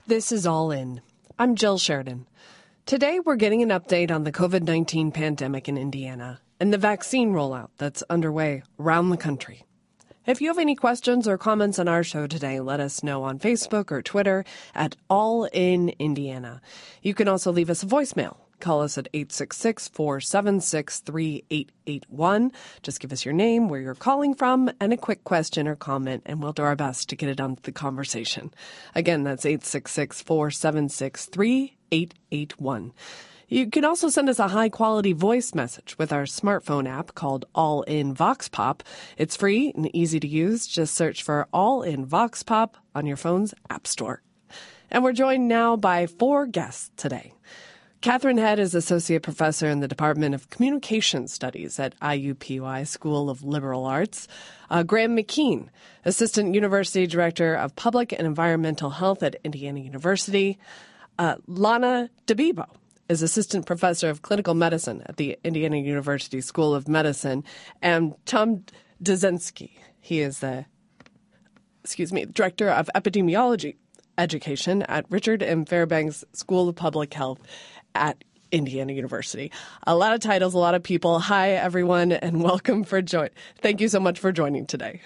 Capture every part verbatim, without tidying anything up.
This is All In. I'm Jill Sheridan. Today, we're getting an update on the COVID nineteen pandemic in Indiana and the vaccine rollout that's underway around the country. If you have any questions or comments on our show today, let us know on Facebook or Twitter at All In Indiana. You can also leave us a voicemail. Call us at eight six six, four seven six, three eight eight one. Just give us your name, where you're calling from, and a quick question or comment, and we'll do our best to get it on the conversation. Again, that's eight six six, four seven six, three eight eight one. You can also send us a high-quality voice message with our smartphone app called All In Vox Pop. It's free and easy to use. Just search for All In Vox Pop on your phone's app store. And we're joined now by four guests today. Catherine Head is Associate Professor in the Department of Communication Studies at I U P U I School of Liberal Arts. Uh, Graham McKean, Assistant University Director of Public and Environmental Health at Indiana University. Uh, Lana DeBebo is Assistant Professor of Clinical Medicine at the Indiana University School of Medicine. And Tom Daszynski, he is the, excuse me, Director of Epidemiology Education at Richard M. Fairbanks School of Public Health at Indiana University. A lot of titles, a lot of people. Hi, everyone, and welcome for join. Thank you so much for joining today.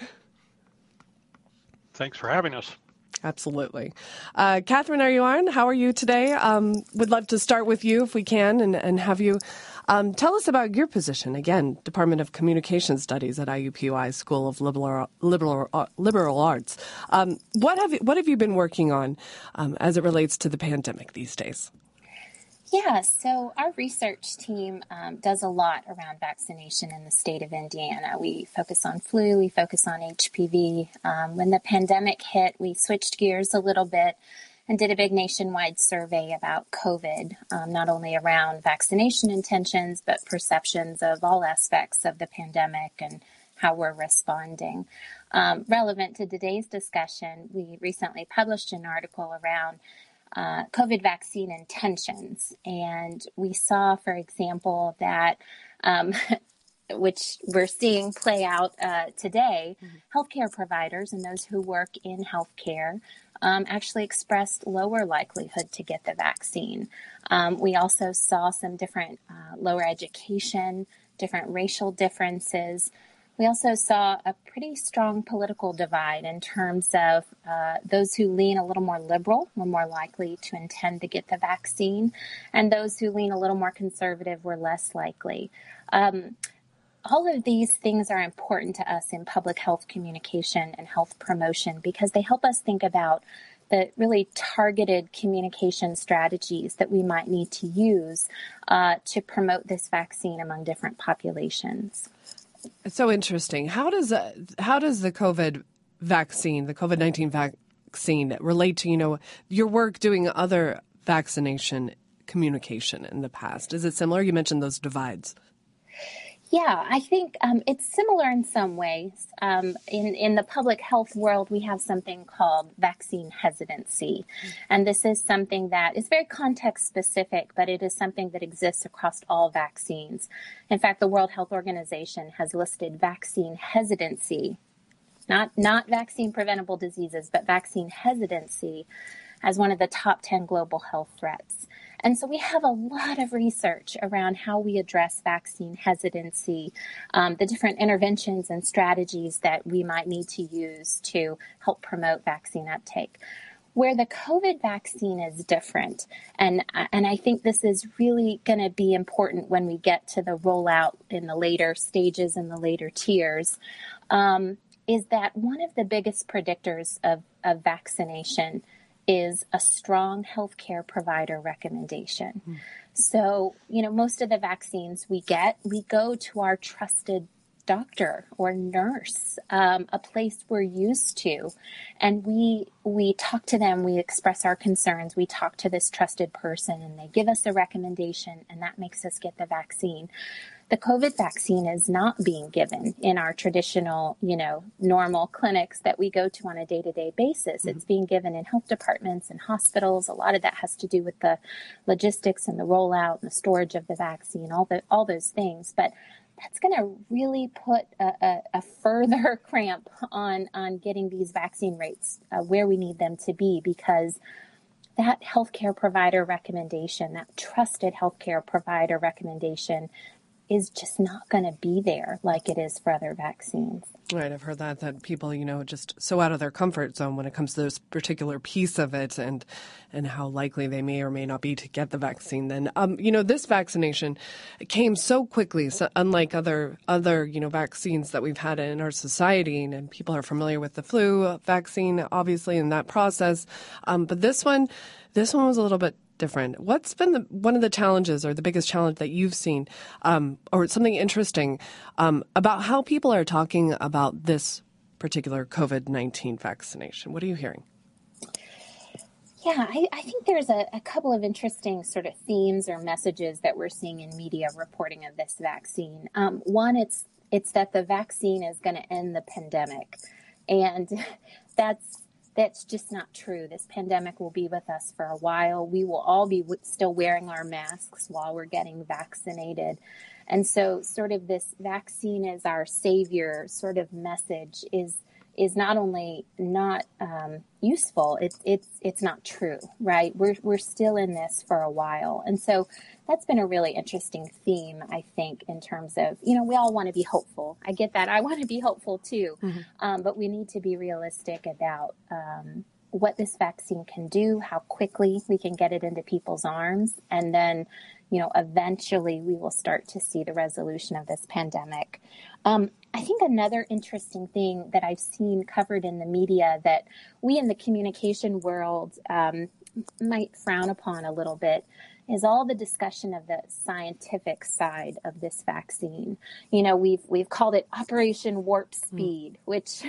Thanks for having us. Absolutely. Uh, Catherine, are you on? How are you today? Um, would love to start with you if we can and, and have you um, tell us about your position. Again, Department of Communication Studies at I U P U I School of Liberal, Liberal, uh, Liberal Arts. Um, what have you, what have you been working on um, as it relates to the pandemic these days? Yeah, so our research team um, does a lot around vaccination in the state of Indiana. We focus on flu, we focus on H P V. Um, when the pandemic hit, we switched gears a little bit and did a big nationwide survey about COVID, um, not only around vaccination intentions, but perceptions of all aspects of the pandemic and how we're responding. Um, relevant to today's discussion, we recently published an article around Uh, COVID vaccine intentions. And we saw, for example, that, um, which we're seeing play out uh, today, mm-hmm. healthcare providers and those who work in healthcare um, actually expressed lower likelihood to get the vaccine. Um, we also saw some different uh, lower education, different racial differences. We also saw a pretty strong political divide in terms of uh, those who lean a little more liberal were more likely to intend to get the vaccine, and those who lean a little more conservative were less likely. Um, all of these things are important to us in public health communication and health promotion because they help us think about the really targeted communication strategies that we might need to use uh, to promote this vaccine among different populations. It's so interesting. How does uh, how does the COVID vaccine, the COVID nineteen vaccine, relate to, you know, your work doing other vaccination communication in the past? Is it similar? You mentioned those divides. Yeah, I think um, it's similar in some ways. Um, in, in the public health world, we have something called vaccine hesitancy. And this is something that is very context specific, but it is something that exists across all vaccines. In fact, the World Health Organization has listed vaccine hesitancy, not, not vaccine preventable diseases, but vaccine hesitancy as one of the top ten global health threats. And so we have a lot of research around how we address vaccine hesitancy, um, the different interventions and strategies that we might need to use to help promote vaccine uptake. Where the COVID vaccine is different, and, and I think this is really going to be important when we get to the rollout in the later stages and the later tiers, um, is that one of the biggest predictors of, of vaccination is a strong healthcare provider recommendation. Mm. So, you know, most of the vaccines we get, we go to our trusted doctor or nurse, um, a place we're used to, and we we talk to them, we express our concerns, we talk to this trusted person, and they give us a recommendation, and that makes us get the vaccine. The COVID vaccine is not being given in our traditional, you know, normal clinics that we go to on a day-to-day basis. Mm-hmm. It's being given in health departments and hospitals. A lot of that has to do with the logistics and the rollout and the storage of the vaccine, all the all those things. But that's going to really put a, a, a further cramp on, on getting these vaccine rates uh, where we need them to be, because that healthcare provider recommendation, that trusted healthcare provider recommendation, is just not going to be there like it is for other vaccines. Right. I've heard that, that people, you know, just so out of their comfort zone when it comes to this particular piece of it and and how likely they may or may not be to get the vaccine. Then, um, you know, this vaccination came so quickly, so unlike other, other, you know, vaccines that we've had in our society. And people are familiar with the flu vaccine, obviously, in that process. Um, but this one, this one was a little bit different. What's been the, one of the challenges or the biggest challenge that you've seen, um, or something interesting um, about how people are talking about this particular COVID nineteen vaccination? What are you hearing? Yeah, I, I think there's a, a couple of interesting sort of themes or messages that we're seeing in media reporting of this vaccine. Um, one, it's it's that the vaccine is going to end the pandemic, and that's That's just not true. This pandemic will be with us for a while. We will all be w- still wearing our masks while we're getting vaccinated. And so sort of this vaccine is our savior sort of message is is not only not um, useful, it's it's it's not true, right? We're we're still in this for a while. And so that's been a really interesting theme, I think, in terms of, you know, we all want to be hopeful. I get that. I want to be hopeful too. Mm-hmm. Um, but we need to be realistic about um, what this vaccine can do, how quickly we can get it into people's arms. And then, you know, eventually we will start to see the resolution of this pandemic. Um, I think another interesting thing that I've seen covered in the media that we in the communication world um, might frown upon a little bit is all the discussion of the scientific side of this vaccine. You know, we've we've called it Operation Warp Speed, mm. which,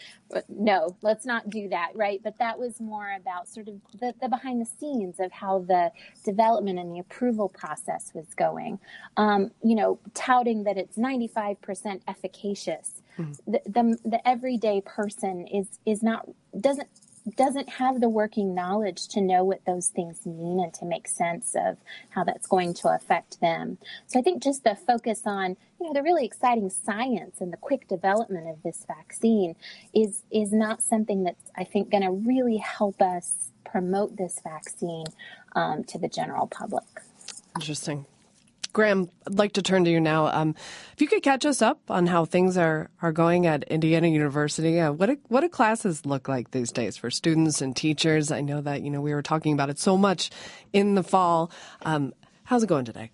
no, let's not do that, right? But that was more about sort of the, the behind the scenes of how the development and the approval process was going. Um, you know, touting that it's ninety-five percent efficacious. Mm. The, the the everyday person is is not doesn't. doesn't have the working knowledge to know what those things mean and to make sense of how that's going to affect them. So I think just the focus on, you know, the really exciting science and the quick development of this vaccine is is not something that's, I think, going to really help us promote this vaccine um, to the general public. Interesting. Graham, I'd like to turn to you now. Um, if you could catch us up on how things are, are going at Indiana University, uh, what do, what do classes look like these days for students and teachers? I know that, you know, we were talking about it so much in the fall. Um, how's it going today?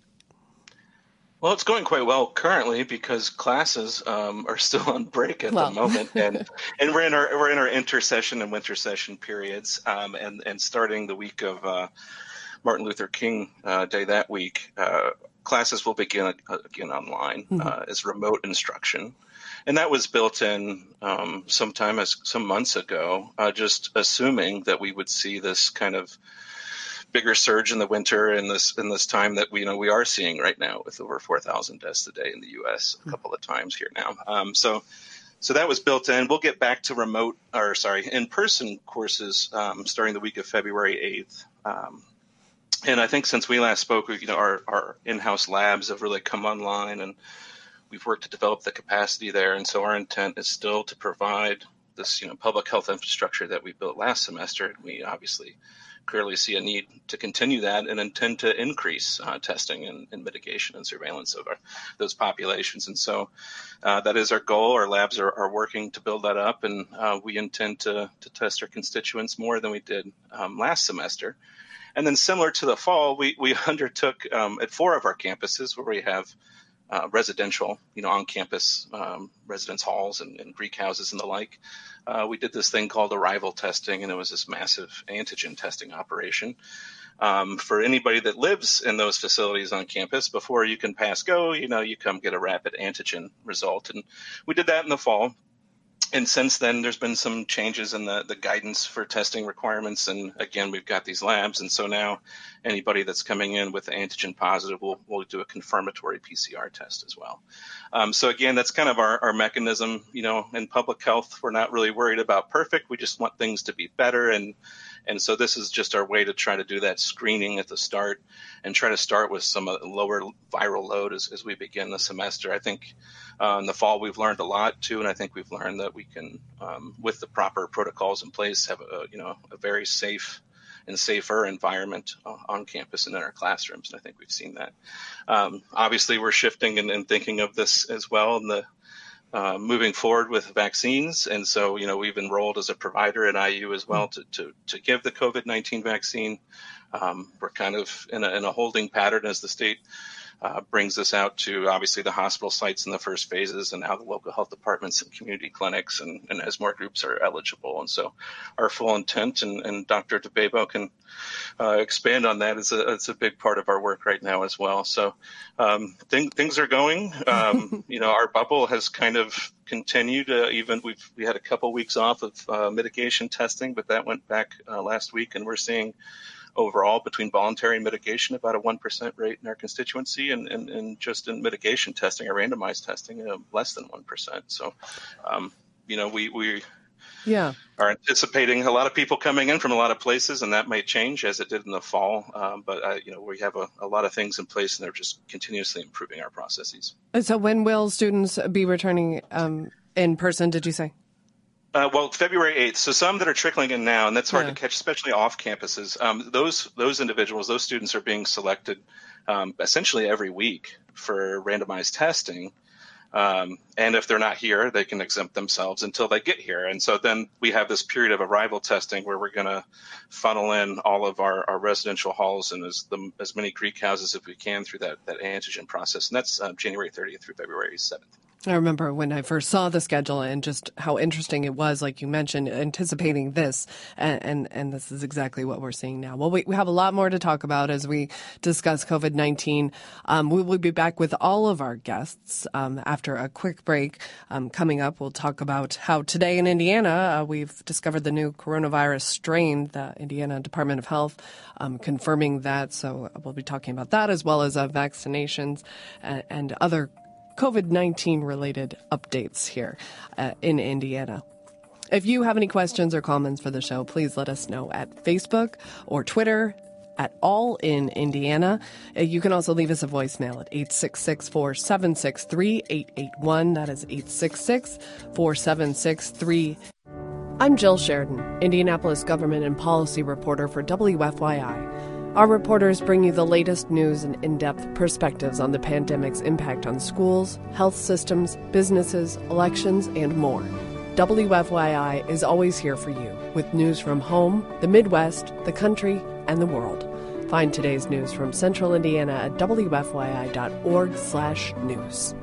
Well, it's going quite well currently because classes um, are still on break at well. the moment, and and we're in our we're in our intersession and winter session periods, um, and and starting the week of uh, Martin Luther King uh, Day that week. Uh, Classes will begin again online mm-hmm. uh, as remote instruction. And that was built in um, sometime as some months ago, uh, just assuming that we would see this kind of bigger surge in the winter in this in this time that we you know we are seeing right now with over four thousand deaths a day in the U S a couple of times here now. Um, so so that was built in. We'll get back to remote or sorry, in-person courses um, starting the week of February eighth. Um, And I think since we last spoke, you know, our, our in-house labs have really come online, and we've worked to develop the capacity there. And so our intent is still to provide this, you know, public health infrastructure that we built last semester. We obviously clearly see a need to continue that and intend to increase uh, testing and, and mitigation and surveillance of our, those populations. And so uh, that is our goal. Our labs are, are working to build that up, and uh, we intend to, to test our constituents more than we did um, last semester. And then similar to the fall, we, we undertook um, at four of our campuses where we have uh, residential, you know, on-campus um, residence halls and, and Greek houses and the like. Uh, we did this thing called arrival testing, and it was this massive antigen testing operation. Um, for anybody that lives in those facilities on campus, before you can pass go, you know, you come get a rapid antigen result. And we did that in the fall. And since then, there's been some changes in the, the guidance for testing requirements. And again, we've got these labs. And so now anybody that's coming in with antigen positive will will do a confirmatory P C R test as well. Um, so again, that's kind of our, our mechanism. You know, in public health, we're not really worried about perfect. We just want things to be better. And And so this is just our way to try to do that screening at the start and try to start with some lower viral load as, as we begin the semester. I think uh, in the fall we've learned a lot too, and I think we've learned that we can, um, with the proper protocols in place, have a you know a very safe and safer environment on campus and in our classrooms. And I think we've seen that. Um, obviously, we're shifting and, and thinking of this as well in the uh, moving forward with vaccines. And so, you know, we've enrolled as a provider at I U as well to to, to give the COVID nineteen vaccine. Um, we're kind of in a, in a holding pattern as the state Uh, brings this out to obviously the hospital sites in the first phases and now the local health departments and community clinics and, and as more groups are eligible. And so our full intent, and, and Doctor DeBebo can uh, expand on that, is a, it's a big part of our work right now as well. So um, th- things are going. Um, you know, our bubble has kind of continued. Uh, even we've we had a couple weeks off of uh, mitigation testing, but that went back uh, last week, and we're seeing overall between voluntary and mitigation about a one percent rate in our constituency, and, and, and just in mitigation testing or randomized testing, uh, less than one percent. So, um, you know, we, we yeah. are anticipating a lot of people coming in from a lot of places, and that might change as it did in the fall. Um, but, uh, you know, we have a, a lot of things in place, and they're just continuously improving our processes. So when will students be returning um, in person, did you say? Uh, well, February eighth. So some that are trickling in now, and that's hard yeah. to catch, especially off campuses. Um, those those individuals, those students are being selected um, essentially every week for randomized testing. Um, and if they're not here, they can exempt themselves until they get here. And so then we have this period of arrival testing where we're going to funnel in all of our, our residential halls and as the, as many Greek houses as we can through that, that antigen process. And that's uh, January thirtieth through February seventh. I remember when I first saw the schedule and just how interesting it was, like you mentioned, anticipating this. And, and, and this is exactly what we're seeing now. Well, we, we have a lot more to talk about as we discuss COVID nineteen. Um, we will be back with all of our guests um, after a quick break. Um, coming up, we'll talk about how today in Indiana, uh, we've discovered the new coronavirus strain, the Indiana Department of Health um, confirming that. So we'll be talking about that as well as uh, vaccinations and, and other COVID nineteen related updates here uh, in Indiana. If you have any questions or comments for the show, please let us know at Facebook or Twitter at All in Indiana. Uh, you can also leave us a voicemail at eight six six, four seven six, three eight eight one. That is eight six six, four seven six, three. I'm Jill Sheridan, Indianapolis government and policy reporter for W F Y I. Our reporters bring you the latest news and in-depth perspectives on the pandemic's impact on schools, health systems, businesses, elections, and more. W F Y I is always here for you with news from home, the Midwest, the country, and the world. Find today's news from Central Indiana at W F Y I dot org slash news.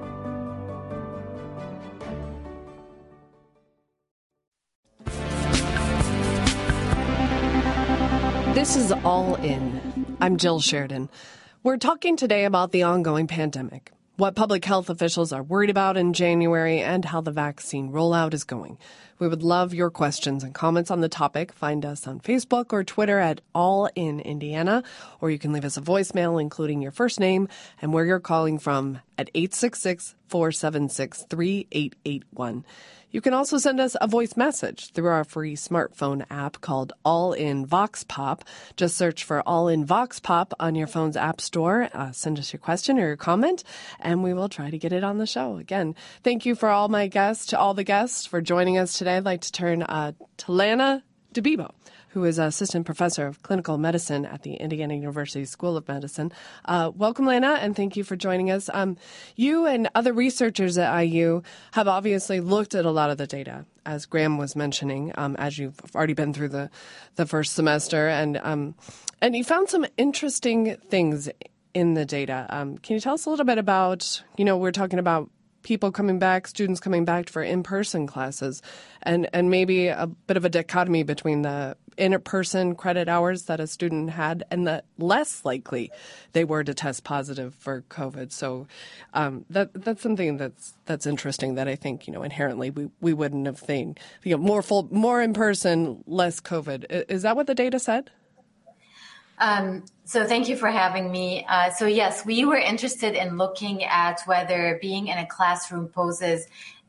This is All In. I'm Jill Sheridan. We're talking today about the ongoing pandemic, what public health officials are worried about in January, and how the vaccine rollout is going. We would love your questions and comments on the topic. Find us on Facebook or Twitter at All In Indiana, or you can leave us a voicemail including your first name and where you're calling from at eight six six, four seven six, three eight eight one. You can also send us a voice message through our free smartphone app called All In Vox Pop. Just search for All In Vox Pop on your phone's app store. Uh, send us your question or your comment, and we will try to get it on the show. Again, thank you for all my guests, to all the guests for joining us today. I'd like to turn uh, to Lana DeBebo, who is Assistant Professor of Clinical Medicine at the Indiana University School of Medicine. Uh, welcome, Lana, and thank you for joining us. Um, you and other researchers at I U have obviously looked at a lot of the data, as Graham was mentioning, um, as you've already been through the, the first semester, and um, and you found some interesting things in the data. Um, can you tell us a little bit about, you know, we're talking about people coming back, students coming back for in-person classes, and, and maybe a bit of a dichotomy between the in-person credit hours that a student had and the less likely they were to test positive for COVID. So um, that that's something that's that's interesting that I think, you know, inherently we, we wouldn't have think, you know, more full, more in-person, less COVID. Is that what the data said? Um, so thank you for having me. Uh, so yes, we were interested in looking at whether being in a classroom poses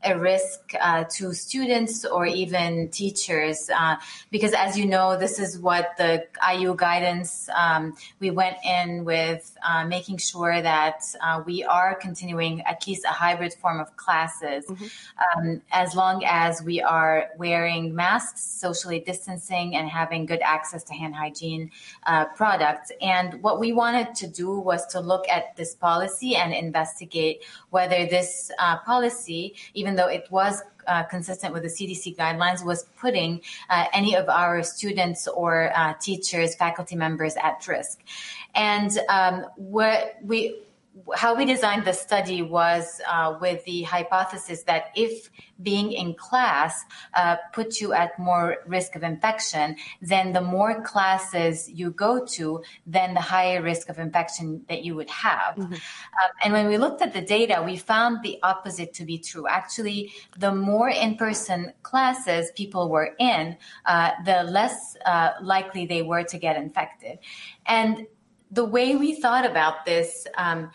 a risk uh, to students or even teachers, uh, because as you know, this is what the I U guidance, um, we went in with uh, making sure that uh, we are continuing at least a hybrid form of classes, mm-hmm. um, as long as we are wearing masks, socially distancing, and having good access to hand hygiene uh, products. And what we wanted to do was to look at this policy and investigate whether this uh, policy, even though it was uh, consistent with the C D C guidelines, was putting uh, any of our students or uh, teachers, faculty members at risk. And um, what we how we designed the study was uh, with the hypothesis that if being in class uh, puts you at more risk of infection, then the more classes you go to, then the higher risk of infection that you would have. Mm-hmm. Um, and when we looked at the data, we found the opposite to be true. Actually, the more in-person classes people were in, uh, the less uh, likely they were to get infected. And the way we thought about this um,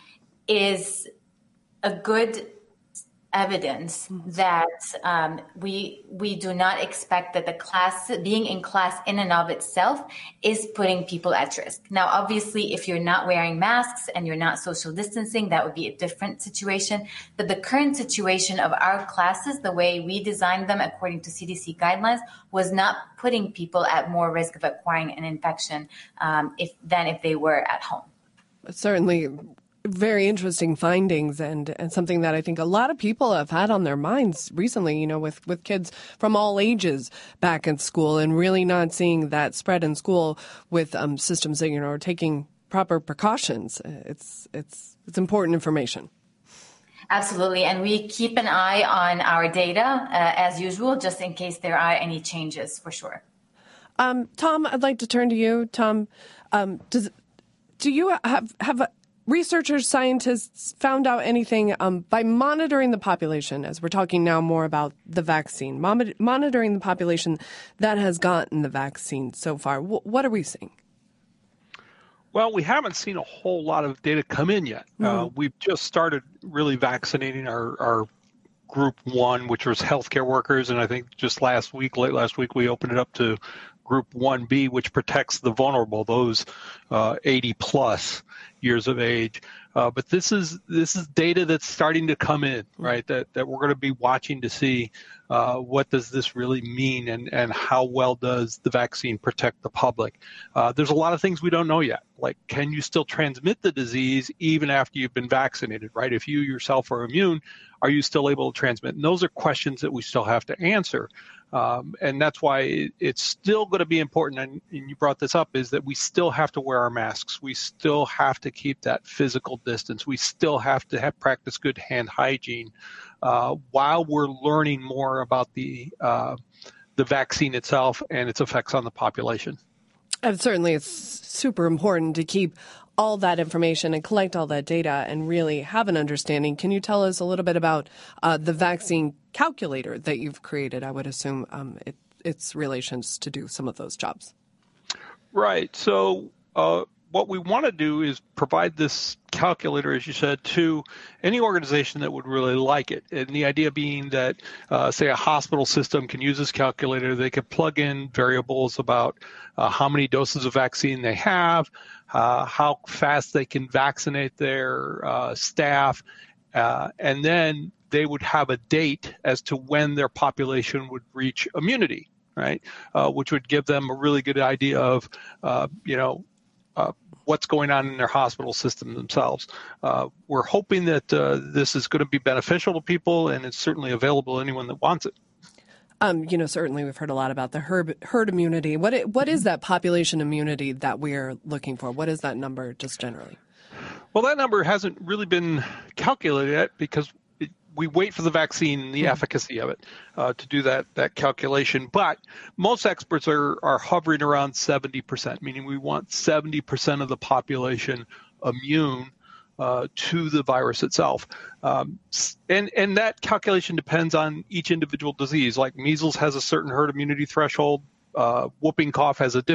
is a good evidence that um, we we do not expect that the class, being in class in and of itself, is putting people at risk. Now, obviously, if you're not wearing masks and you're not social distancing, that would be a different situation. But the current situation of our classes, the way we designed them according to C D C guidelines, was not putting people at more risk of acquiring an infection um, if than if they were at home. Certainly. Very interesting findings, and, and something that I think a lot of people have had on their minds recently, you know, with, with kids from all ages back in school, and really not seeing that spread in school with um, systems that, you know, are taking proper precautions. It's, it's, it's important information. Absolutely. And we keep an eye on our data uh, as usual, just in case there are any changes, for sure. Um, Tom, I'd like to turn to you. Tom, um, does, do you have, have a, researchers, scientists found out anything um, by monitoring the population, as we're talking now more about the vaccine, Mon- monitoring the population that has gotten the vaccine so far? W- what are we seeing? Well, we haven't seen a whole lot of data come in yet. Mm-hmm. Uh, we've just started really vaccinating our, our group one, which was healthcare workers. And I think just last week, late last week, we opened it up to group one B, which protects the vulnerable, those uh, eighty plus years of age. Uh, but this is this is data that's starting to come in, right? That that we're going to be watching to see uh, what does this really mean, and and how well does the vaccine protect the public. Uh, there's a lot of things we don't know yet, like can you still transmit the disease even after you've been vaccinated, right? If you yourself are immune, are you still able to transmit? And those are questions that we still have to answer. Um, and that's why it, it's still going to be important, and, and you brought this up, is that we still have to wear our masks. We still have to keep that physical distance. We still have to have practice good hand hygiene uh, while we're learning more about the uh, the vaccine itself and its effects on the population. And certainly it's super important to keep all that information and collect all that data and really have an understanding. Can you tell us a little bit about uh, the vaccine calculator that you've created? I would assume um, it, its relations to do some of those jobs. Right. So uh, what we want to do is provide this calculator, as you said, to any organization that would really like it. And the idea being that, uh, say, a hospital system can use this calculator. They can plug in variables about uh, how many doses of vaccine they have, uh, how fast they can vaccinate their uh, staff, uh, and then they would have a date as to when their population would reach immunity, right? Uh, which would give them a really good idea of, uh, you know, uh, what's going on in their hospital system themselves. Uh, we're hoping that uh, this is going to be beneficial to people, and it's certainly available to anyone that wants it. Um, you know, certainly we've heard a lot about the herd, herd immunity. What it, what is that population immunity that we're looking for? What is that number just generally? Well, that number hasn't really been calculated yet because it, we wait for the vaccine and the mm-hmm. efficacy of it uh, to do that that calculation. But most experts are, are hovering around seventy percent, meaning we want seventy percent of the population immune Uh, to the virus itself. Um, and, and that calculation depends on each individual disease. Like measles has a certain herd immunity threshold. Uh, whooping cough has a different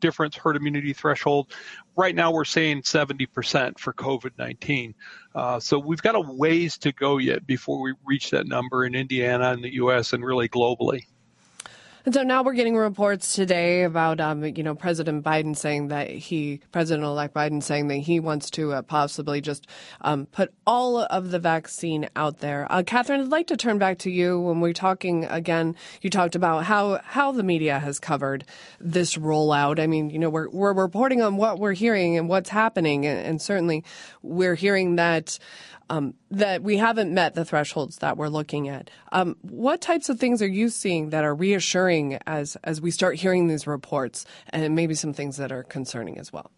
difference herd immunity threshold. Right now, we're saying seventy percent for COVID nineteen. Uh, so we've got a ways to go yet before we reach that number in Indiana and the U S and really globally. And so now we're getting reports today about, um, you know, President Biden saying that he, President-elect Biden saying that he wants to uh, possibly just um, put all of the vaccine out there. Uh, Catherine, I'd like to turn back to you when we're talking again. You talked about how, how the media has covered this rollout. I mean, you know, we're we're reporting on what we're hearing and what's happening, and, and certainly we're hearing that. Um, that we haven't met the thresholds that we're looking at. Um, what types of things are you seeing that are reassuring as as we start hearing these reports, and maybe some things that are concerning as well?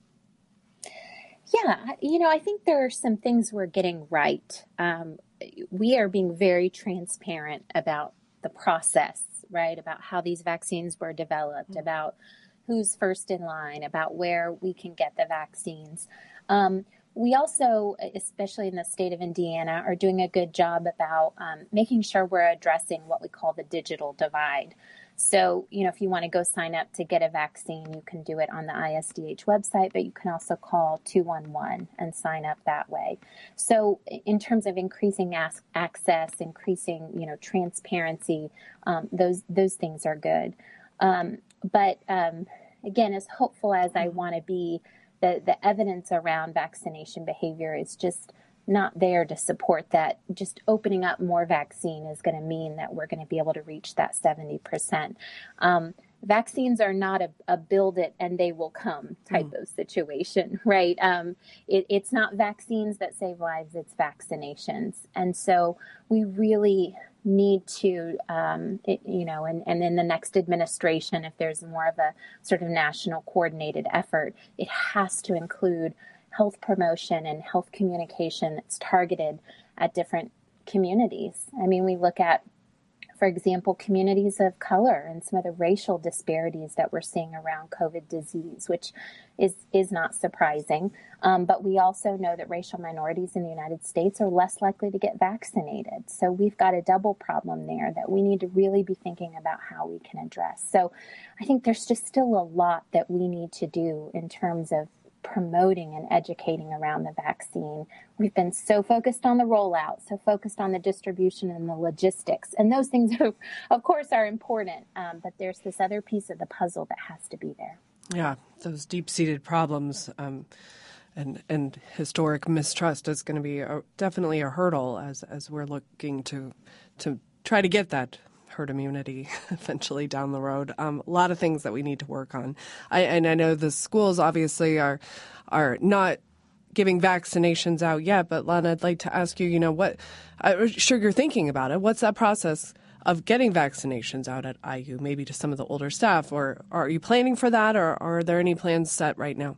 Yeah, you know, I think there are some things we're getting right. Um, we are being very transparent about the process, right? About how these vaccines were developed, mm-hmm. about who's first in line, about where we can get the vaccines. Um, We also, especially in the state of Indiana, are doing a good job about um, making sure we're addressing what we call the digital divide. So, you know, if you want to go sign up to get a vaccine, you can do it on the I S D H website, but you can also call two one one and sign up that way. So in terms of increasing as- access, increasing, you know, transparency, um, those those things are good. Um, but um, again, as hopeful as I want to be, The, the evidence around vaccination behavior is just not there to support that. Just opening up more vaccine is going to mean that we're going to be able to reach that seventy percent. Um, vaccines are not a, a build it and they will come type mm. of situation, right? Um, it, it's not vaccines that save lives, it's vaccinations. And so we really need to, um, it, you know, and, and in the next administration, if there's more of a sort of national coordinated effort, it has to include health promotion and health communication that's targeted at different communities. I mean, we look at, for example, communities of color and some of the racial disparities that we're seeing around COVID disease, which is, is not surprising. Um, but we also know that racial minorities in the United States are less likely to get vaccinated. So we've got a double problem there that we need to really be thinking about how we can address. So I think there's just still a lot that we need to do in terms of promoting and educating around the vaccine. We've been so focused on the rollout, so focused on the distribution and the logistics. And those things, are, of course, are important. Um, but there's this other piece of the puzzle that has to be there. Yeah, those deep-seated problems um, and and historic mistrust is going to be a, definitely a hurdle as as we're looking to to try to get that herd immunity eventually down the road. Um, a lot of things that we need to work on. I, and I know the schools obviously are are not giving vaccinations out yet, but Lana, I'd like to ask you, you know, what, I'm sure you're thinking about it. What's that process of getting vaccinations out at I U, maybe to some of the older staff, or are you planning for that, or, or are there any plans set right now?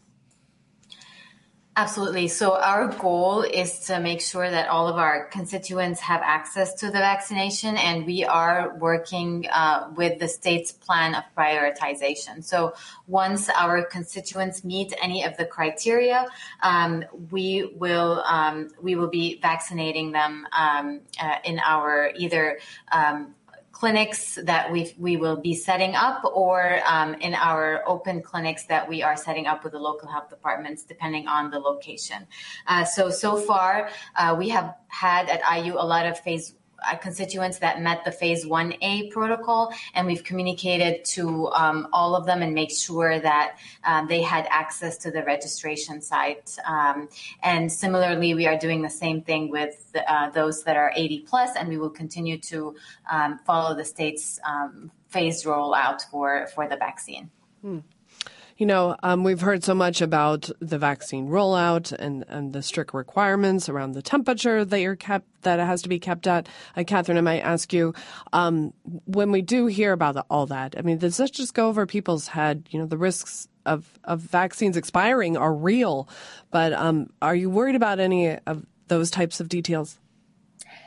Absolutely. So our goal is to make sure that all of our constituents have access to the vaccination, and we are working uh, with the state's plan of prioritization. So once our constituents meet any of the criteria, um, we will um, we will be vaccinating them um, uh, in our either um, clinics that we we will be setting up, or um, in our open clinics that we are setting up with the local health departments, depending on the location. Uh, so, so far, uh, we have had at I U a lot of phase uh, constituents that met the phase one A protocol, and we've communicated to um, all of them and make sure that um, they had access to the registration site. Um, and similarly, we are doing the same thing with uh, those that are eighty plus, and we will continue to um, follow the state's um, phased rollout for, for the vaccine. Hmm. You know, um, we've heard so much about the vaccine rollout and, and the strict requirements around the temperature that you're kept, that it has to be kept at. Uh, Catherine, I might ask you, um, when we do hear about the, all that, I mean, does this just go over people's head? You know, the risks of, of vaccines expiring are real, but um, are you worried about any of those types of details?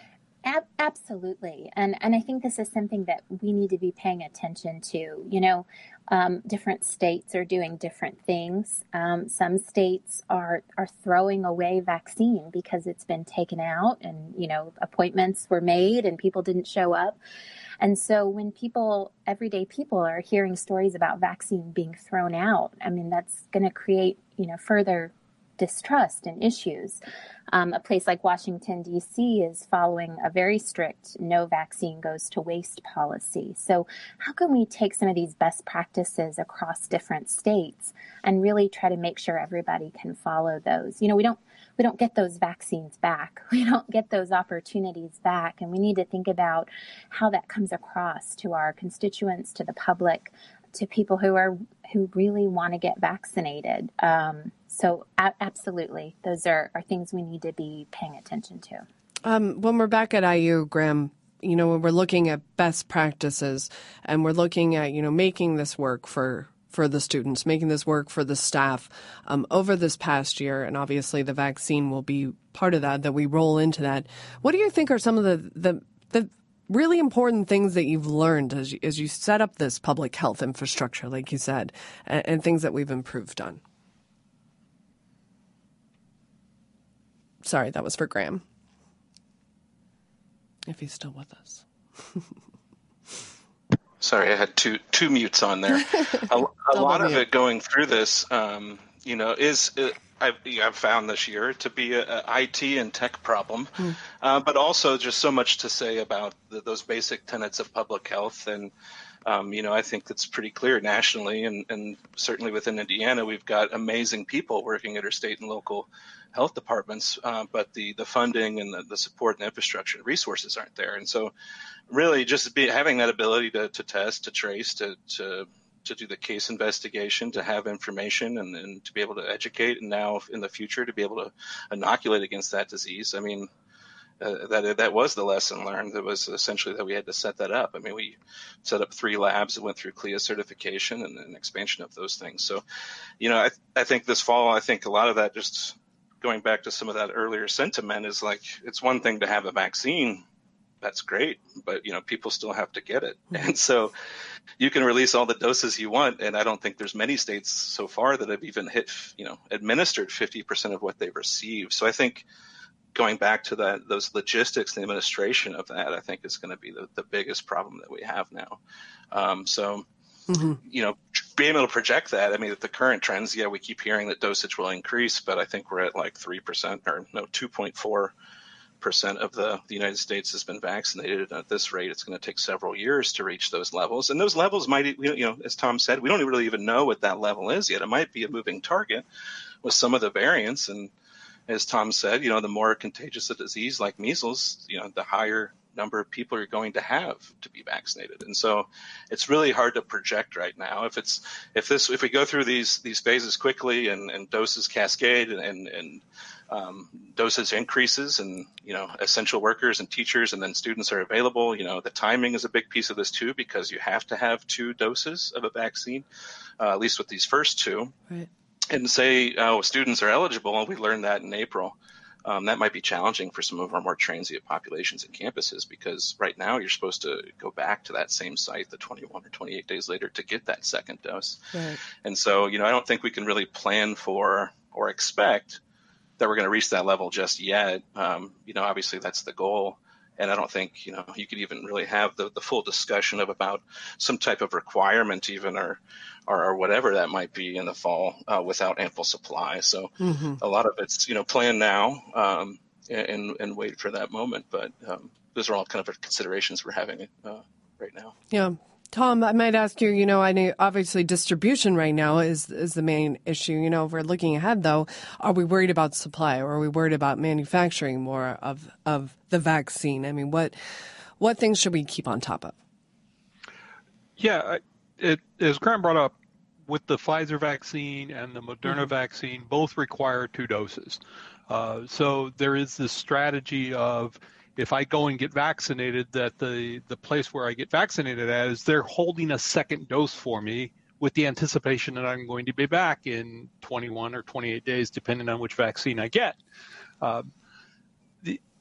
Ab- absolutely. And and I think this is something that we need to be paying attention to. You know, um, different states are doing different things. Um, some states are, are throwing away vaccine because it's been taken out and, you know, appointments were made and people didn't show up. And so when people, everyday people are hearing stories about vaccine being thrown out, I mean, that's going to create, you know, further distrust and issues. Um, a place like Washington, D C is following a very strict no vaccine goes to waste policy. So how can we take some of these best practices across different states and really try to make sure everybody can follow those? You know, we don't we don't get those vaccines back. We don't get those opportunities back. And we need to think about how that comes across to our constituents, to the public, to people who are who really want to get vaccinated. Um, so a- absolutely, those are, are things we need to be paying attention to. Um, when we're back at I U, Graham, you know, when we're looking at best practices and we're looking at, you know, making this work for for the students, making this work for the staff um, over this past year, and obviously the vaccine will be part of that, that we roll into that. What do you think are some of the the, the really important things that you've learned as you, as you set up this public health infrastructure, like you said, and, and things that we've improved on? Sorry, that was for Graham, if he's still with us. Sorry, I had two two mutes on there. A, a lot of it going through this, um, you know, is uh, I've, I've found this year to be a, a I T and tech problem, mm. uh, but also just so much to say about the, those basic tenets of public health. And, um, you know, I think that's pretty clear nationally, and, and certainly within Indiana, we've got amazing people working at our state and local health departments, uh, but the, the funding and the, the support and infrastructure and resources aren't there. And so really just be, having that ability to, to test, to trace, to, to to do the case investigation, to have information, and, and to be able to educate, and now in the future to be able to inoculate against that disease. I mean, uh, that that was the lesson learned. That was essentially that we had to set that up. I mean, we set up three labs that went through C L I A certification and an expansion of those things. So, you know, I, I think this fall, I think a lot of that, just going back to some of that earlier sentiment, is like, it's one thing to have a vaccine. That's great, but, you know, people still have to get it. And so you can release all the doses you want, and I don't think there's many states so far that have even hit, you know, administered fifty percent of what they've received. So I think going back to that, those logistics and the administration of that, I think is going to be the, the biggest problem that we have now. Um, so, mm-hmm. you know, being able to project that, I mean, at the current trends, yeah, we keep hearing that dosage will increase, but I think we're at like three percent or no, two point four percent of the, the United States has been vaccinated. At this rate, it's going to take several years to reach those levels. And those levels might, you know, as Tom said, we don't really even know what that level is yet. It might be a moving target with some of the variants. And as Tom said, you know, the more contagious a disease like measles, you know, the higher number of people are going to have to be vaccinated. And so it's really hard to project right now. If it's, if this, if we go through these, these phases quickly and, and doses cascade and, and, and um, dosage increases and, you know, essential workers and teachers and then students are available, you know, the timing is a big piece of this too, because you have to have two doses of a vaccine, uh, at least with these first two. Right. And say, oh, students are eligible, and we learned that in April. Um, that might be challenging for some of our more transient populations and campuses, because right now you're supposed to go back to that same site the twenty-one or twenty-eight days later to get that second dose. Right. And so, you know, I don't think we can really plan for or expect that we're going to reach that level just yet. Um, you know, obviously that's the goal. And I don't think, you know, you could even really have the, the full discussion of about some type of requirement even or or, or whatever that might be in the fall uh, without ample supply. So mm-hmm. a lot of it's, you know, plan now um, and, and wait for that moment. But um, those are all kind of considerations we're having uh, right now. Yeah. Tom, I might ask you, you know, I know obviously distribution right now is is the main issue. You know, if we're looking ahead, though, are we worried about supply, or are we worried about manufacturing more of, of the vaccine? I mean, what what things should we keep on top of? Yeah, it, as Graham brought up, with the Pfizer vaccine and the Moderna mm-hmm. vaccine, both require two doses. Uh, so there is this strategy of, if I go and get vaccinated, that the, the place where I get vaccinated at is they're holding a second dose for me with the anticipation that I'm going to be back in twenty-one or twenty-eight days, depending on which vaccine I get. Uh, the,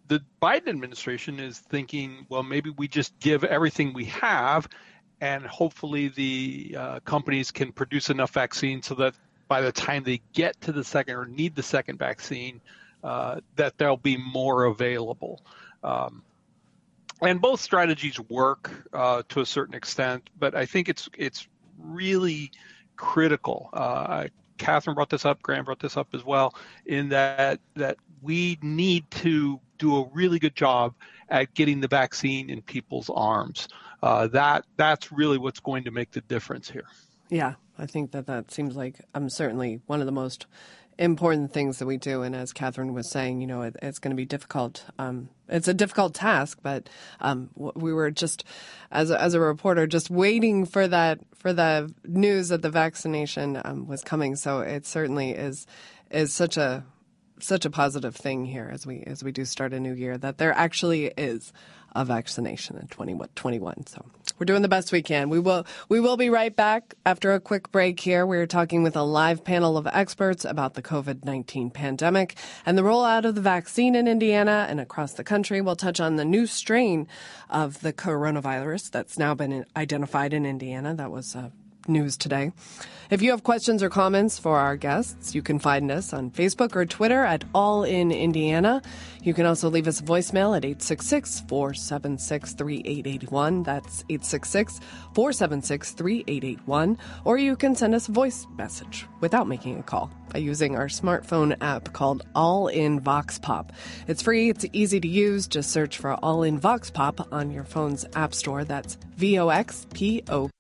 the Biden administration is thinking, well, maybe we just give everything we have, and hopefully the uh, companies can produce enough vaccine so that by the time they get to the second or need the second vaccine, uh, that there'll be more available. Um, and both strategies work uh, to a certain extent, but I think it's it's really critical. Uh, Catherine brought this up, Graham brought this up as well, in that that we need to do a really good job at getting the vaccine in people's arms. Uh, that that's really what's going to make the difference here. Yeah, I think that that seems like um, certainly one of the most important things that we do. And as Catherine was saying, you know, it, it's going to be difficult. Um, it's a difficult task, but um, we were just, as a, as a reporter, just waiting for that for the news that the vaccination um, was coming. So it certainly is is such a such a positive thing here as we as we do start a new year, that there actually is a vaccination in twenty twenty-one. So we're doing the best we can. We will we will be right back after a quick break here. We're talking with a live panel of experts about the COVID nineteen pandemic and the rollout of the vaccine in Indiana and across the country. We'll touch on the new strain of the coronavirus that's now been identified in Indiana. That was uh, news today. If you have questions or comments for our guests, you can find us on Facebook or Twitter at All in Indiana. You can also leave us a voicemail at eight six six, four seven six, three eight eight one. That's eight six six, four seven six, three eight eight one. Or you can send us a voice message without making a call by using our smartphone app called All in Vox Pop. It's free. It's easy to use. Just search for All in Vox Pop on your phone's app store. That's V O X P O.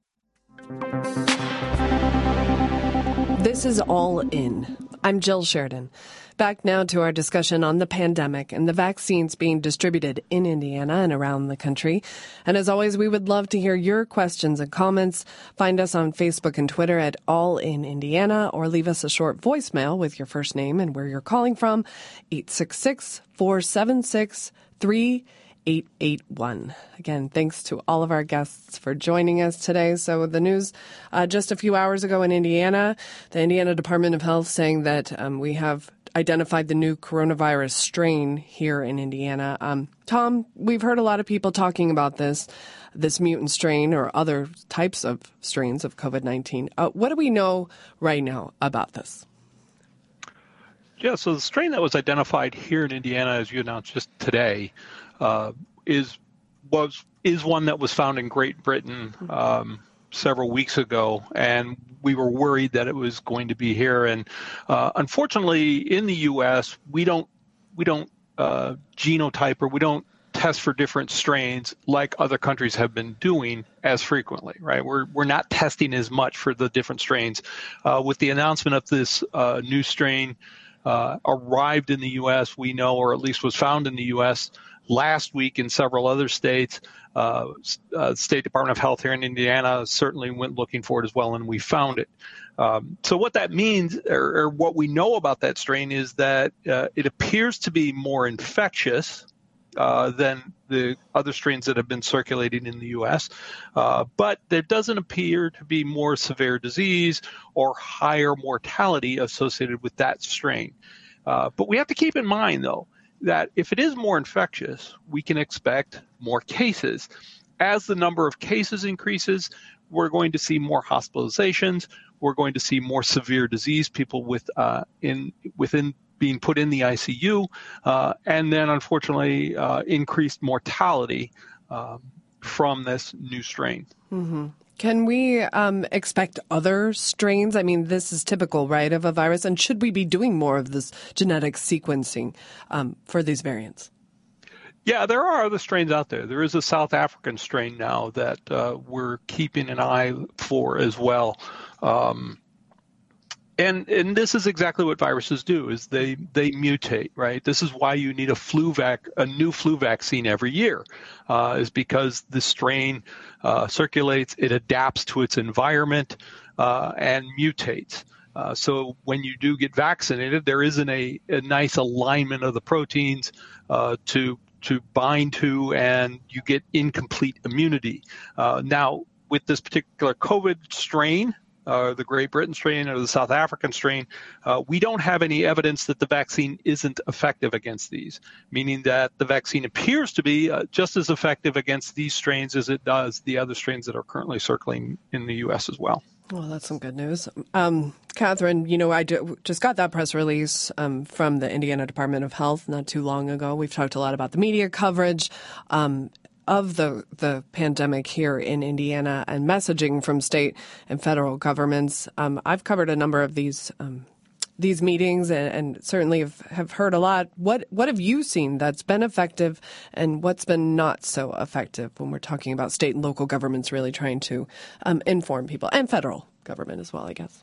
This is All In. I'm Jill Sheridan. Back now to our discussion on the pandemic and the vaccines being distributed in Indiana and around the country. And as always, we would love to hear your questions and comments. Find us on Facebook and Twitter at All in Indiana, or leave us a short voicemail with your first name and where you're calling from, eight six six, four seven six, three eight eight one. Again, thanks to all of our guests for joining us today. So the news uh, just a few hours ago in Indiana, the Indiana Department of Health saying that um, we have identified the new coronavirus strain here in Indiana. Um, Tom, we've heard a lot of people talking about this, this mutant strain or other types of strains of COVID nineteen. Uh, what do we know right now about this? Yeah, so the strain that was identified here in Indiana, as you announced just today, uh, is was is one that was found in Great Britain um, several weeks ago, and we were worried that it was going to be here. And uh, unfortunately, in the U S, we don't we don't uh, genotype or we don't test for different strains like other countries have been doing as frequently, right? We're we're not testing as much for the different strains. Uh, with the announcement of this uh, new strain uh, arrived in the U S, we know, or at least was found in the U S last week in several other states. Uh, uh, State Department of Health here in Indiana certainly went looking for it as well, and we found it. Um, so what that means, or, or what we know about that strain, is that uh, it appears to be more infectious uh, than the other strains that have been circulating in the U S, uh, but there doesn't appear to be more severe disease or higher mortality associated with that strain. Uh, but we have to keep in mind, though, that if it is more infectious, we can expect more cases. As the number of cases increases, we're going to see more hospitalizations. We're going to see more severe disease, people with uh, in within being put in the I C U, uh, and then unfortunately uh, increased mortality um, from this new strain. Mm-hmm. Can we um, expect other strains? I mean, this is typical, right, of a virus. And should we be doing more of this genetic sequencing um, for these variants? Yeah, there are other strains out there. There is a South African strain now that uh, we're keeping an eye for as well. Um, and and this is exactly what viruses do, is they they mutate, right? This is why you need a flu vac, a new flu vaccine every year, uh, is because the strain uh, circulates, it adapts to its environment, uh, and mutates. Uh, so when you do get vaccinated, there isn't a, a nice alignment of the proteins uh, to to bind to, and you get incomplete immunity. Uh, now, with this particular COVID strain, uh, the Great Britain strain or the South African strain, uh, we don't have any evidence that the vaccine isn't effective against these, meaning that the vaccine appears to be uh, just as effective against these strains as it does the other strains that are currently circulating in the U S as well. Well, that's some good news. Um, Catherine, you know, I do, just got that press release um, from the Indiana Department of Health not too long ago. We've talked a lot about the media coverage um, of the the pandemic here in Indiana and messaging from state and federal governments. Um, I've covered a number of these um, these meetings and, and certainly have, have heard a lot. What what have you seen that's been effective and what's been not so effective when we're talking about state and local governments really trying to um, inform people, and federal government as well, I guess?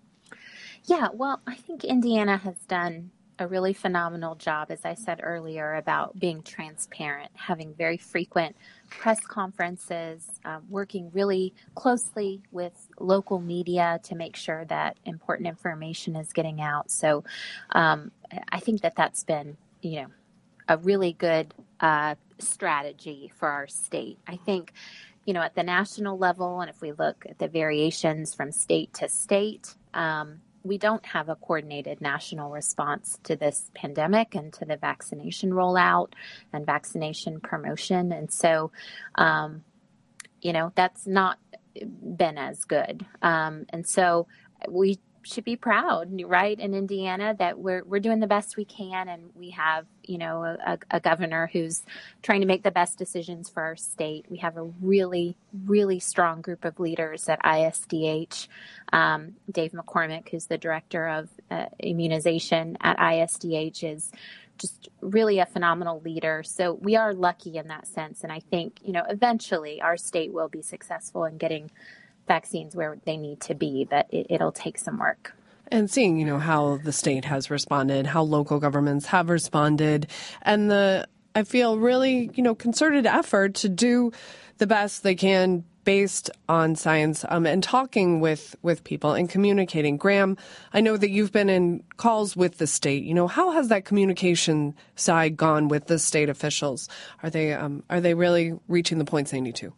Yeah, well, I think Indiana has done a really phenomenal job, as I said earlier, about being transparent, having very frequent press conferences, uh, working really closely with local media to make sure that important information is getting out. So um, I think that that's been, you know, a really good uh, strategy for our state. I think, you know, at the national level, and if we look at the variations from state to state, um, we don't have a coordinated national response to this pandemic and to the vaccination rollout and vaccination promotion. And so, um, you know, that's not been as good. Um, and so we should be proud, right, in Indiana that we're we're doing the best we can, and we have, you know, a, a governor who's trying to make the best decisions for our state. We have a really, really strong group of leaders at I S D H. Um, Dave McCormick, who's the director of uh, immunization at I S D H, is just really a phenomenal leader. So we are lucky in that sense, and I think, you know, eventually our state will be successful in getting vaccines where they need to be, but it, it'll take some work. And seeing, you know, how the state has responded, how local governments have responded, and the, I feel really, you know, concerted effort to do the best they can based on science um, and talking with, with people and communicating. Graham, I know that you've been in calls with the state. You know, how has that communication side gone with the state officials? Are they um, are they really reaching the points they need to?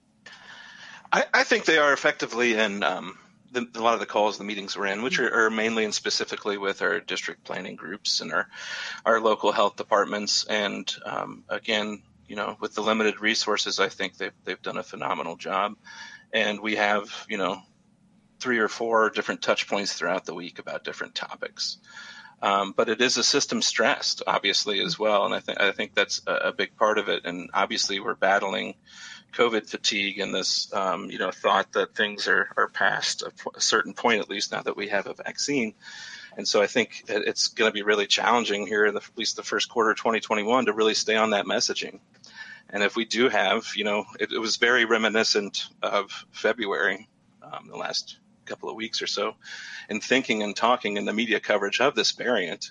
I, I think they are effectively in um, the, a lot of the calls, the meetings we're in, which are, are mainly and specifically with our district planning groups and our, our local health departments. And um, again, you know, with the limited resources, I think they've, they've done a phenomenal job. And we have, you know, three or four different touch points throughout the week about different topics. Um, but it is a system stressed, obviously, as well. And I think I think that's a, a big part of it. And obviously, we're battling COVID fatigue and this, um, you know, thought that things are, are past a, a certain point, at least now that we have a vaccine. And so I think it's going to be really challenging here, in the, at least the first quarter of twenty twenty-one, to really stay on that messaging. And if we do have, you know, it, it was very reminiscent of February, um, the last couple of weeks or so, in thinking and talking in the media coverage of this variant.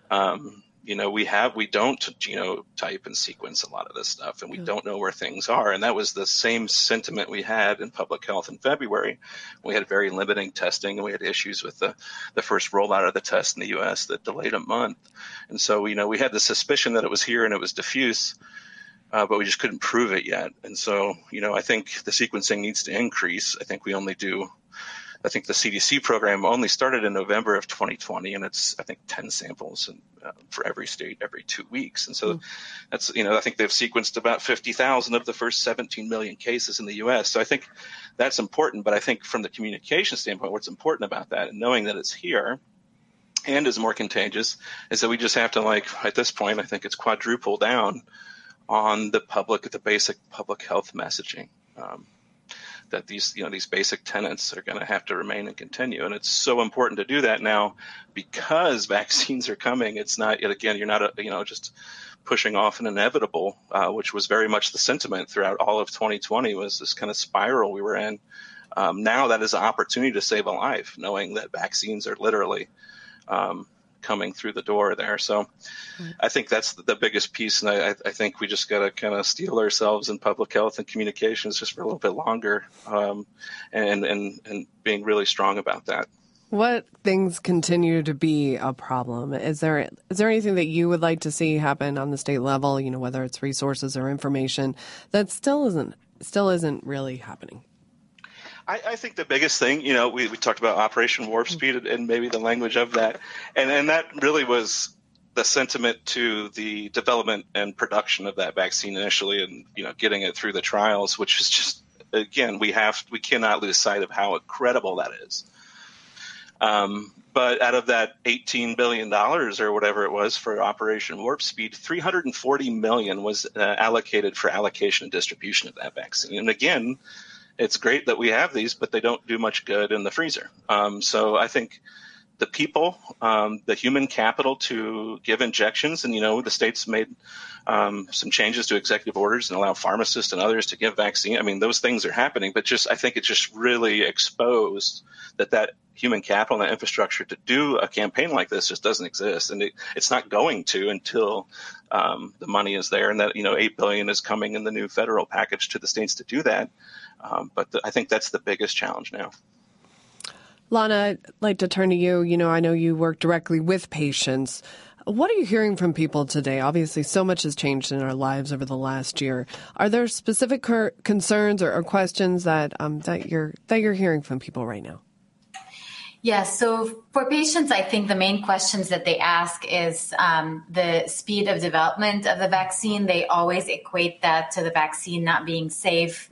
Um, You know, we have, we don't genotype and sequence a lot of this stuff, and we don't know where things are. And that was the same sentiment we had in public health in February. We had very limiting testing, and we had issues with the, the first rollout of the test in the U S that delayed a month. And so, you know, we had the suspicion that it was here and it was diffuse, uh, but we just couldn't prove it yet. And so, you know, I think the sequencing needs to increase. I think we only do I think the C D C program only started in November of twenty twenty, and it's, I think, ten samples in, uh, for every state every two weeks. And so mm. that's, you know, I think they've sequenced about fifty thousand of the first seventeen million cases in the U S. So I think that's important. But I think from the communication standpoint, what's important about that and knowing that it's here and is more contagious is that we just have to, like, at this point, I think it's quadruple down on the public, the basic public health messaging. Um, that these, you know, these basic tenets are going to have to remain and continue. And it's so important to do that now because vaccines are coming. It's not, again, you're not, a, you know, just pushing off an inevitable, uh, which was very much the sentiment throughout all of twenty twenty, was this kind of spiral we were in. Um, now that is an opportunity to save a life, knowing that vaccines are literally um, coming through the door there. So mm-hmm. I think that's the biggest piece. And I, I think we just got to kind of steel ourselves in public health and communications just for a little bit longer, um, and, and, and being really strong about that. What things continue to be a problem? Is there is there anything that you would like to see happen on the state level, you know, whether it's resources or information, that still isn't still isn't really happening? I, I think the biggest thing, you know, we, we talked about Operation Warp Speed and maybe the language of that. And, and that really was the sentiment to the development and production of that vaccine initially and, you know, getting it through the trials, which is just, again, we have, we cannot lose sight of how incredible that is. Um, but out of that eighteen billion dollars or whatever it was for Operation Warp Speed, three hundred forty million dollars was uh, allocated for allocation and distribution of that vaccine. And again, it's great that we have these, but they don't do much good in the freezer. Um, so I think the people, um, the human capital to give injections, and, you know, the states made um, some changes to executive orders and allow pharmacists and others to give vaccine. I mean, those things are happening, but just I think it just really exposed that that human capital and that infrastructure to do a campaign like this just doesn't exist. And it, it's not going to until um, the money is there, and that, you know, eight billion dollars is coming in the new federal package to the states to do that. Um, but the, I think that's the biggest challenge now. Lana, I'd like to turn to you. You know, I know you work directly with patients. What are you hearing from people today? Obviously, so much has changed in our lives over the last year. Are there specific cur- concerns or, or questions that um, that you're that you're hearing from people right now? Yeah, so for patients, I think the main questions that they ask is um, the speed of development of the vaccine. They always equate that to the vaccine not being safe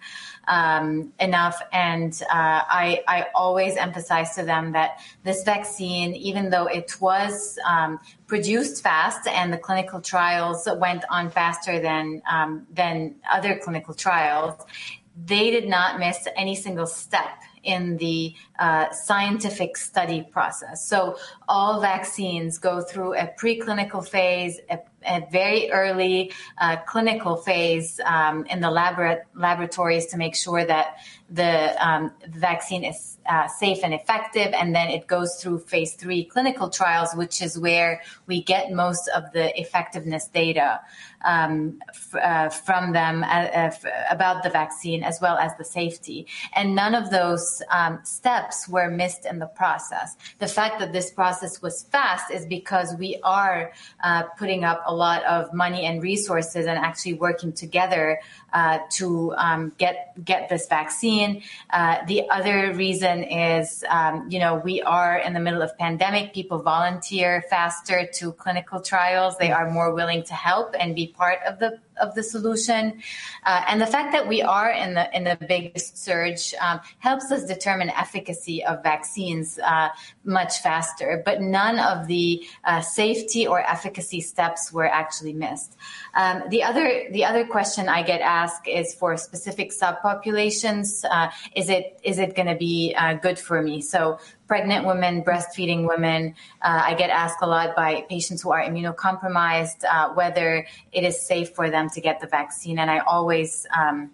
um, enough. And uh, I, I always emphasize to them that this vaccine, even though it was um, produced fast and the clinical trials went on faster than um, than other clinical trials, they did not miss any single step in the uh, scientific study process. So all vaccines go through a preclinical phase, a, a very early uh, clinical phase um, in the labor- laboratories to make sure that the um, vaccine is uh, safe and effective. And then it goes through phase three clinical trials, which is where we get most of the effectiveness data um, f- uh, from them uh, uh, f- about the vaccine, as well as the safety. And none of those um, steps were missed in the process. The fact that this process was fast is because we are uh, putting up a lot of money and resources and actually working together uh, to um, get get this vaccine. Uh, the other reason is, um, you know, we are in the middle of pandemic. People volunteer faster to clinical trials. They are more willing to help and be part of the of the solution. Uh, and the fact that we are in the in the biggest surge um, helps us determine efficacy of vaccines uh, much faster. But none of the uh, safety or efficacy steps were actually missed. Um, the other the other question I get asked is for specific subpopulations. Uh, is it is it going to be uh, good for me? So pregnant women, breastfeeding women. Uh, I get asked a lot by patients who are immunocompromised uh, whether it is safe for them to get the vaccine. And I always um,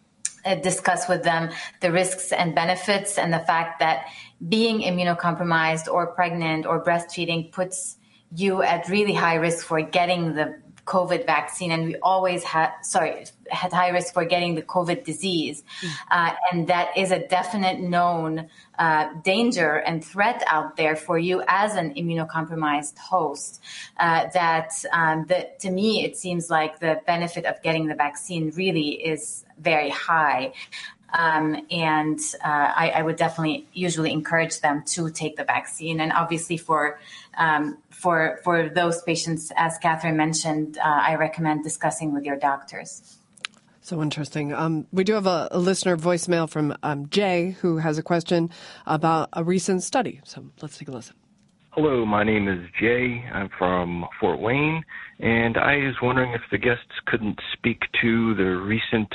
discuss with them the risks and benefits, and the fact that being immunocompromised or pregnant or breastfeeding puts you at really high risk for getting the COVID vaccine, and we always had, sorry, had high risk for getting the COVID disease. Mm. Uh, and that is a definite known uh, danger and threat out there for you as an immunocompromised host. Uh, that, um, that to me, it seems like the benefit of getting the vaccine really is very high. Um, and uh, I, I would definitely usually encourage them to take the vaccine. And obviously for um, for for those patients, as Catherine mentioned, uh, I recommend discussing with your doctors. So interesting. Um, we do have a, a listener voicemail from um, Jay, who has a question about a recent study. So let's take a listen. Hello, my name is Jay. I'm from Fort Wayne, and I was wondering if the guests couldn't speak to the recent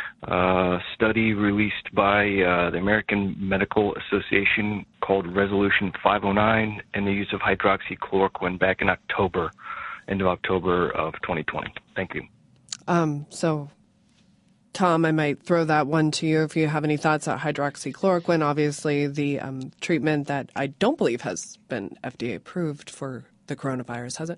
Uh, study released by uh, the American Medical Association called Resolution five oh nine and the use of hydroxychloroquine back in October, end of October of twenty twenty. Thank you. Um, so, Tom, I might throw that one to you if you have any thoughts on hydroxychloroquine. Obviously, the um, treatment that I don't believe has been F D A approved for the coronavirus, has it?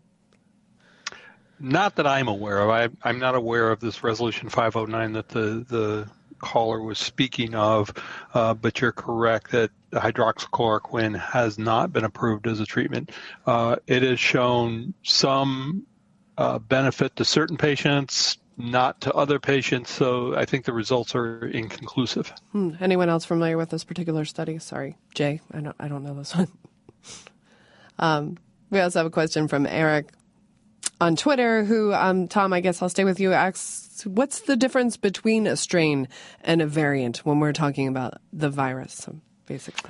Not that I'm aware of. I, I'm not aware of this Resolution five oh nine that the, the caller was speaking of, uh, but you're correct that hydroxychloroquine has not been approved as a treatment. Uh, it has shown some uh, benefit to certain patients, not to other patients. So I think the results are inconclusive. Hmm. Anyone else familiar with this particular study? Sorry, Jay, I don't, I don't know this one. um, we also have a question from Eric on Twitter, who, um, Tom, I guess I'll stay with you, asks, what's the difference between a strain and a variant when we're talking about the virus? So basically.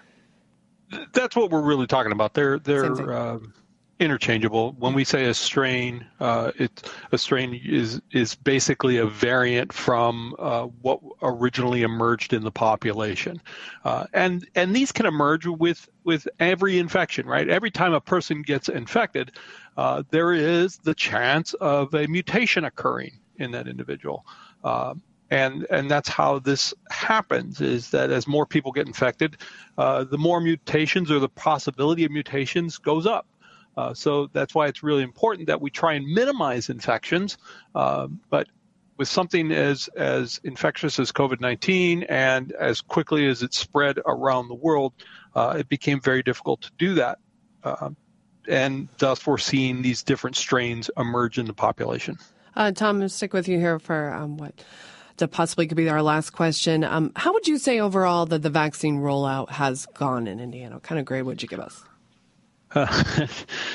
That's what we're really talking about. They're, they're uh, interchangeable. When we say a strain, uh, it, a strain is, is basically a variant from uh, what originally emerged in the population. Uh, and, and these can emerge with, with every infection, right? Every time a person gets infected, Uh, there is the chance of a mutation occurring in that individual. Uh, and and that's how this happens, is that as more people get infected, uh, the more mutations or the possibility of mutations goes up. Uh, so that's why it's really important that we try and minimize infections. Uh, but with something as, as infectious as COVID nineteen and as quickly as it spread around the world, uh, it became very difficult to do that. Uh, And thus, we're seeing these different strains emerge in the population. Uh, Tom, I'll stick with you here for um, what that possibly could be our last question. Um, how would you say overall that the vaccine rollout has gone in Indiana? What kind of grade would you give us? Uh,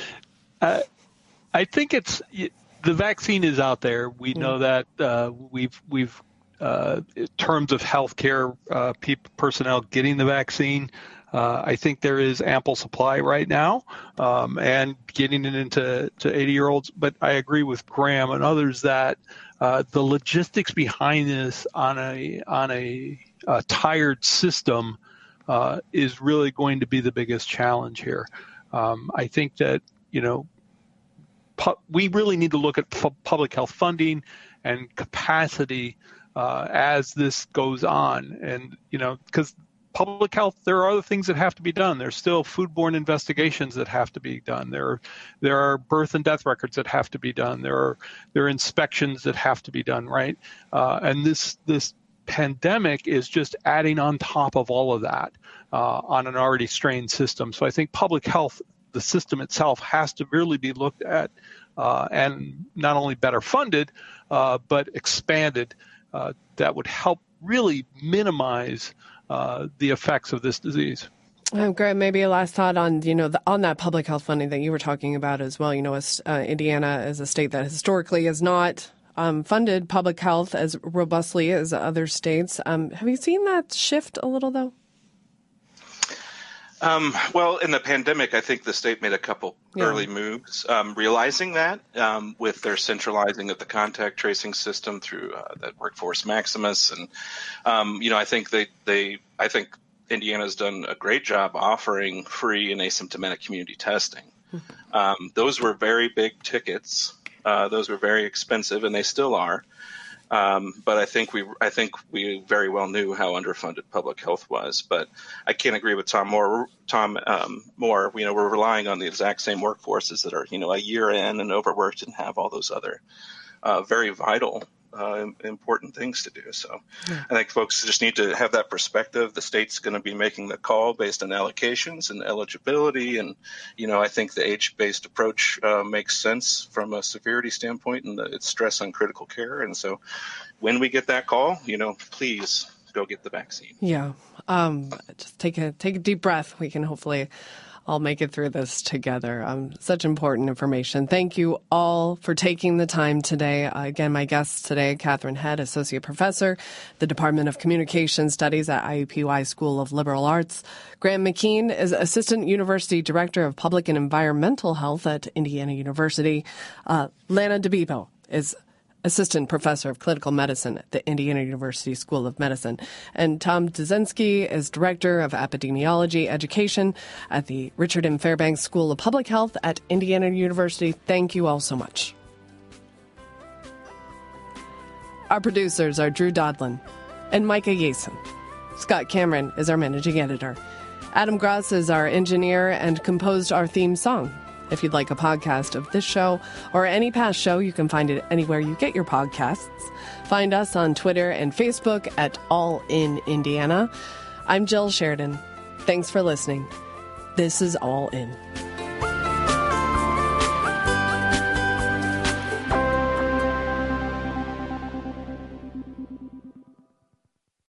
I, I think it's the vaccine is out there. We know that uh, we've we've uh, in terms of healthcare uh, people, personnel getting the vaccine. Uh, I think there is ample supply right now, um, and getting it into to eighty-year-olds. But I agree with Graham and others that uh, the logistics behind this on a on a, a tired system uh, is really going to be the biggest challenge here. Um, I think that you know pu- we really need to look at pu- public health funding and capacity uh, as this goes on, and you know because. Public health, there are other things that have to be done. There's still foodborne investigations that have to be done. There are, there are birth and death records that have to be done. There are there are inspections that have to be done, right? Uh, and this this pandemic is just adding on top of all of that uh, on an already strained system. So I think public health, the system itself, has to really be looked at uh, and not only better funded, uh, but expanded. Uh, that would help really minimize Uh, the effects of this disease. Oh, Graham, maybe a last thought on, you know, the, on that public health funding that you were talking about as well. You know, as, uh, Indiana is a state that historically has not um, funded public health as robustly as other states. Um, have you seen that shift a little, though? Um, well, in the pandemic, I think the state made a couple yeah. early moves, um, realizing that um, with their centralizing of the contact tracing system through uh, that Workforce Maximus, and um, you know, I think they, they, I think Indiana's done a great job offering free and asymptomatic community testing. Mm-hmm. Um, those were very big tickets; uh, those were very expensive, and they still are. Um, but I think we, I think we very well knew how underfunded public health was. But I can't agree with Tom Moore. Tom um, Moore, you know, we're relying on the exact same workforces that are, you know, a year in and overworked and have all those other uh, very vital, uh, important things to do. So yeah. I think folks just need to have that perspective. The state's going to be making the call based on allocations and eligibility. And, you know, I think the age-based approach uh, makes sense from a severity standpoint and the, its stress on critical care. And so when we get that call, you know, please go get the vaccine. Yeah. Um, just take a, take a deep breath. We can hopefully all make it through this together. Um, such important information. Thank you all for taking the time today. Uh, again, my guests today, Catherine Head, Associate Professor, the Department of Communication Studies at I U P U I School of Liberal Arts. Graham McKeen is Assistant University Director of Public and Environmental Health at Indiana University. Uh, Lana DeBibo is Assistant Professor of Clinical Medicine at the Indiana University School of Medicine. And Tom Dzyzensky is Director of Epidemiology Education at the Richard M. Fairbanks School of Public Health at Indiana University. Thank you all so much. Our producers are Drew Dodlin and Micah Yason. Scott Cameron is our managing editor. Adam Gross is our engineer and composed our theme song. If you'd like a podcast of this show or any past show, you can find it anywhere you get your podcasts. Find us on Twitter and Facebook at All In Indiana. I'm Jill Sheridan. Thanks for listening. This is All In.